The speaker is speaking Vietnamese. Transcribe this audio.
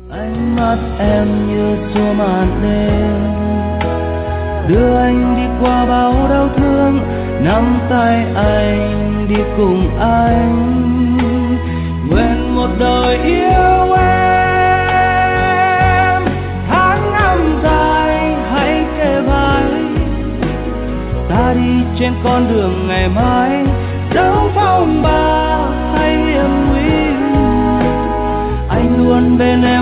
Ánh mắt em như tua màn đêm, đưa anh đi qua bao đau thương, nắm tay anh đi cùng anh, nguyện một đời yêu em. Tháng năm dài hãy kề vai, ta đi trên con đường ngày mai, dẫu phong ba hay hiểm nguy, anh luôn bên em.